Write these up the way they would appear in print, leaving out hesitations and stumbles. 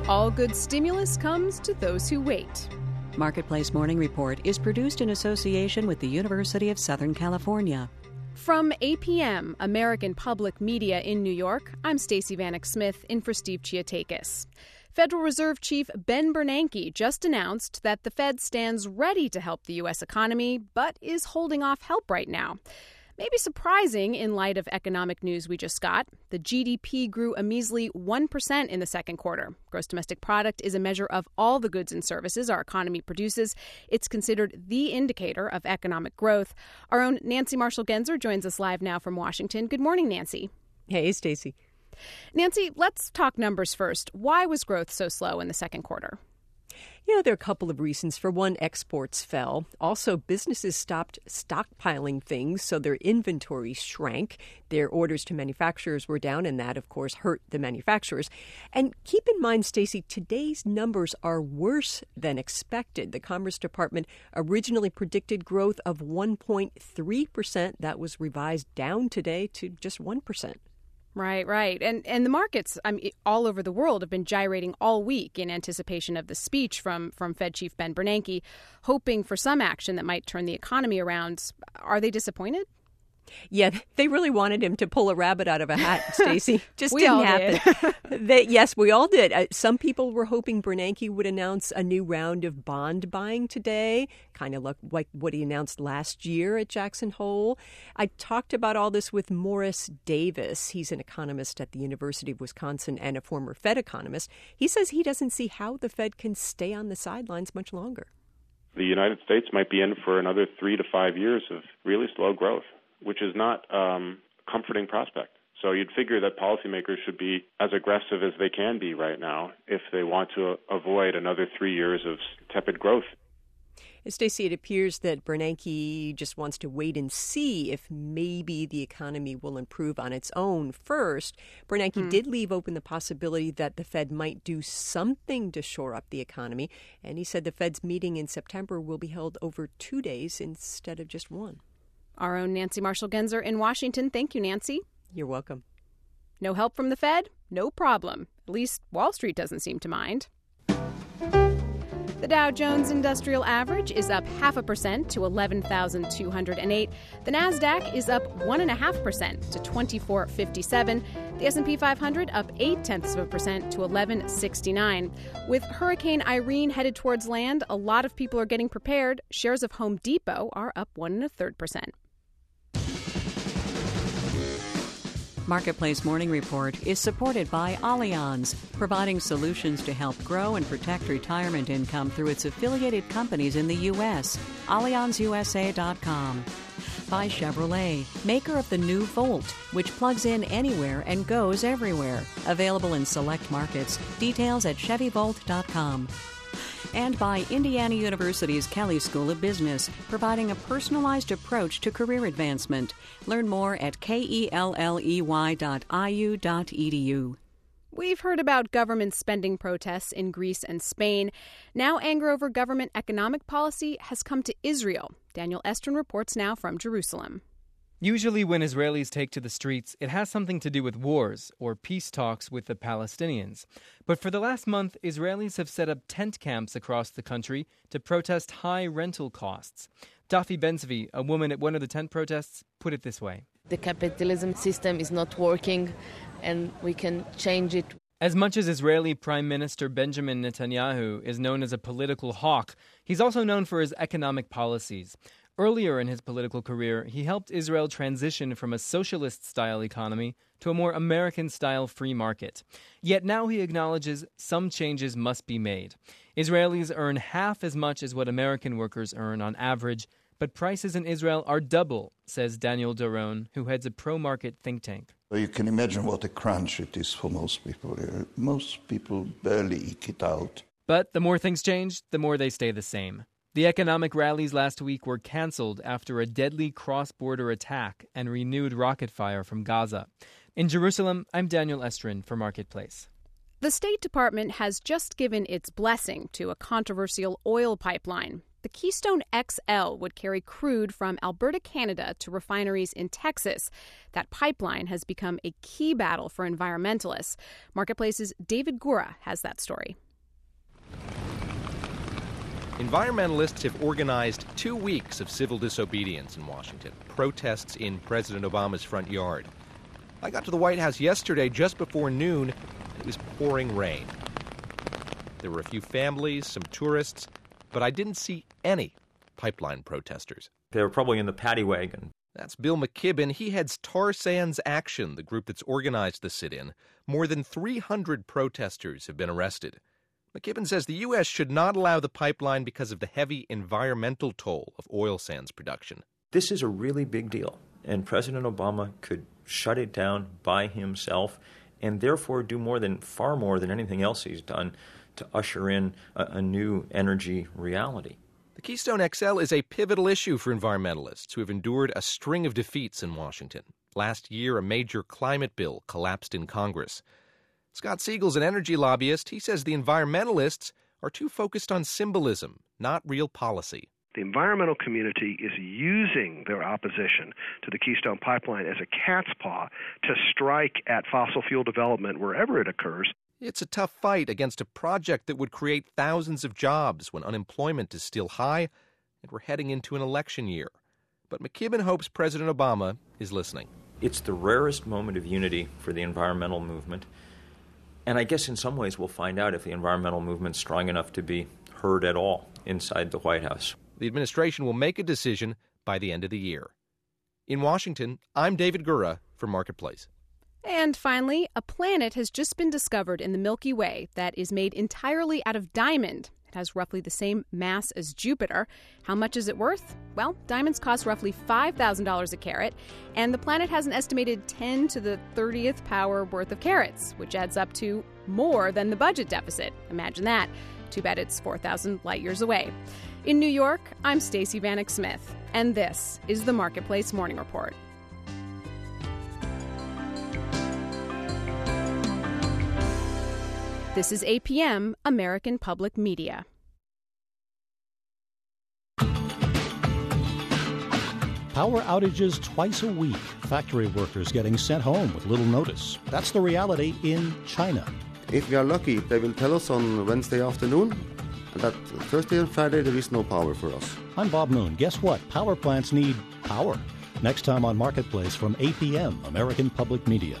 All good stimulus comes to those who wait. Marketplace Morning Report is produced in association with the University of Southern California. From APM, American Public Media in New York, I'm Stacey Vanek Smith in for Steve Chiotakis. Federal Reserve Chief Ben Bernanke just announced that the Fed stands ready to help the U.S. economy, but is holding off help right now. Maybe surprising in light of economic news we just got. The GDP grew a measly 1% in the second quarter. Gross domestic product is a measure of all the goods and services our economy produces. It's considered the indicator of economic growth. Our own Nancy Marshall-Genzer joins us live now from Washington. Good morning, Nancy. Hey, Stacey. Nancy, let's talk numbers first. Why was growth so slow in the second quarter? There are a couple of reasons. For one, exports fell. Also, businesses stopped stockpiling things, so their inventory shrank. Their orders to manufacturers were down, and that, of course, hurt the manufacturers. And keep in mind, Stacey, today's numbers are worse than expected. The Commerce Department originally predicted growth of 1.3%. That was revised down today to just 1%. Right. And the markets all over the world have been gyrating all week in anticipation of the speech from Fed Chief Ben Bernanke, hoping for some action that might turn the economy around. Are they disappointed? Yeah, they really wanted him to pull a rabbit out of a hat, Stacey. Just We didn't all happen. Yes, we all did. Some people were hoping Bernanke would announce a new round of bond buying today, kind of like what he announced last year at Jackson Hole. I talked about all this with Morris Davis. He's an economist at the University of Wisconsin and a former Fed economist. He says he doesn't see how the Fed can stay on the sidelines much longer. The United States might be in for another 3 to 5 years of really slow growth, which is not a comforting prospect. So you'd figure that policymakers should be as aggressive as they can be right now if they want to avoid another 3 years of tepid growth. Stacey, it appears that Bernanke just wants to wait and see if maybe the economy will improve on its own first. Bernanke did leave open the possibility that the Fed might do something to shore up the economy, and he said the Fed's meeting in September will be held over 2 days instead of just one. Our own Nancy Marshall-Genzer in Washington. Thank you, Nancy. You're welcome. No help from the Fed? No problem. At least Wall Street doesn't seem to mind. The Dow Jones Industrial Average is up 0.5% to 11,208. The Nasdaq is up 1.5% to 2457. The S&P 500 up 0.8% to 1169. With Hurricane Irene headed towards land, a lot of people are getting prepared. Shares of Home Depot are up 1.33%. Marketplace Morning Report is supported by Allianz, providing solutions to help grow and protect retirement income through its affiliated companies in the U.S. AllianzUSA.com. By Chevrolet, maker of the new Volt, which plugs in anywhere and goes everywhere. Available in select markets. Details at ChevyVolt.com. And by Indiana University's Kelley School of Business, providing a personalized approach to career advancement. Learn more at kelley.iu.edu. We've heard about government spending protests in Greece and Spain. Now anger over government economic policy has come to Israel. Daniel Estrin reports now from Jerusalem. Usually when Israelis take to the streets, it has something to do with wars or peace talks with the Palestinians. But for the last month, Israelis have set up tent camps across the country to protest high rental costs. Dafi Ben-Zvi, a woman at one of the tent protests, put it this way. The capitalism system is not working, and we can change it. As much as Israeli Prime Minister Benjamin Netanyahu is known as a political hawk, he's also known for his economic policies. Earlier in his political career, he helped Israel transition from a socialist-style economy to a more American-style free market. Yet now he acknowledges some changes must be made. Israelis earn half as much as what American workers earn on average, but prices in Israel are double, says Daniel Doron, who heads a pro-market think tank. You can imagine what a crunch it is for most people. Most people barely eke it out. But the more things change, the more they stay the same. The economic rallies last week were canceled after a deadly cross-border attack and renewed rocket fire from Gaza. In Jerusalem, I'm Daniel Estrin for Marketplace. The State Department has just given its blessing to a controversial oil pipeline. The Keystone XL would carry crude from Alberta, Canada to refineries in Texas. That pipeline has become a key battle for environmentalists. Marketplace's David Gura has that story. Environmentalists have organized 2 weeks of civil disobedience in Washington, protests in President Obama's front yard. I got to the White House yesterday just before noon, and it was pouring rain. There were a few families, some tourists, but I didn't see any pipeline protesters. They were probably in the paddy wagon. That's Bill McKibben. He heads Tar Sands Action, the group that's organized the sit-in. More than 300 protesters have been arrested. McKibben says the U.S. should not allow the pipeline because of the heavy environmental toll of oil sands production. This is a really big deal, and President Obama could shut it down by himself and therefore do far more than anything else he's done to usher in a new energy reality. The Keystone XL is a pivotal issue for environmentalists who have endured a string of defeats in Washington. Last year, a major climate bill collapsed in Congress. Scott Siegel's an energy lobbyist. He says the environmentalists are too focused on symbolism, not real policy. The environmental community is using their opposition to the Keystone Pipeline as a cat's paw to strike at fossil fuel development wherever it occurs. It's a tough fight against a project that would create thousands of jobs when unemployment is still high and we're heading into an election year. But McKibben hopes President Obama is listening. It's the rarest moment of unity for the environmental movement. And I guess in some ways we'll find out if the environmental movement's strong enough to be heard at all inside the White House. The administration will make a decision by the end of the year. In Washington, I'm David Gura for Marketplace. And finally, a planet has just been discovered in the Milky Way that is made entirely out of diamond. It has roughly the same mass as Jupiter. How much is it worth? Well, diamonds cost roughly $5,000 a carat, and the planet has an estimated 10 to the 30th power worth of carats, which adds up to more than the budget deficit. Imagine that. Too bad it's 4,000 light years away. In New York, I'm Stacey Vanek Smith, and this is the Marketplace Morning Report. This is APM, American Public Media. Power outages twice a week. Factory workers getting sent home with little notice. That's the reality in China. If we are lucky, they will tell us on Wednesday afternoon that Thursday and Friday there is no power for us. I'm Bob Moon. Guess what? Power plants need power. Next time on Marketplace from APM, American Public Media.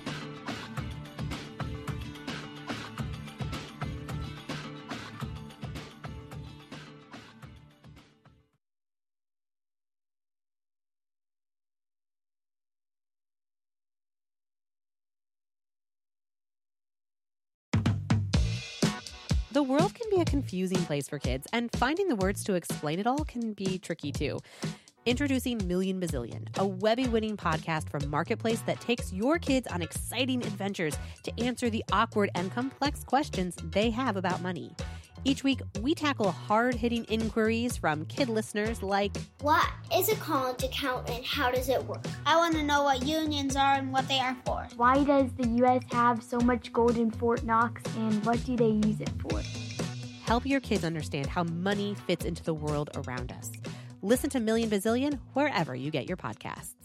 The world can be a confusing place for kids, and finding the words to explain it all can be tricky too. Introducing Million Bazillion, a Webby-winning podcast from Marketplace that takes your kids on exciting adventures to answer the awkward and complex questions they have about money. Each week, we tackle hard-hitting inquiries from kid listeners like, what is a college account and how does it work? I want to know what unions are and what they are for. Why does the U.S. have so much gold in Fort Knox and what do they use it for? Help your kids understand how money fits into the world around us. Listen to Million Bazillion wherever you get your podcasts.